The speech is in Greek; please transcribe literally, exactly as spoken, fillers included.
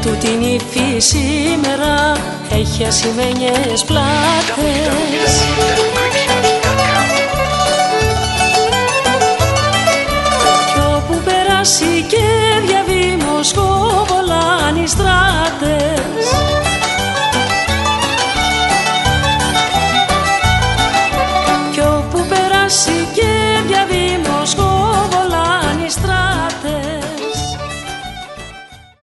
Τούτη είναι η φύση σήμερα, έχει ασημένιες πλάτες.